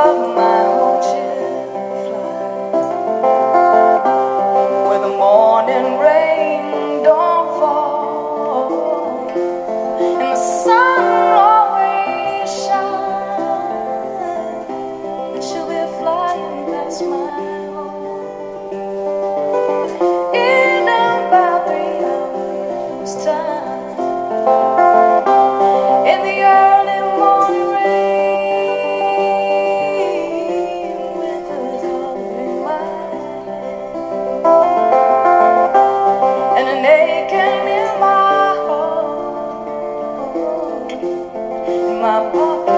of my home she'll fly, where the morning rain don't fall and the sun always shines, and she'll be flying past my home in about 3 hours time. In the early morning rain, with her color in my hand and an aching in my heart, in my pocket.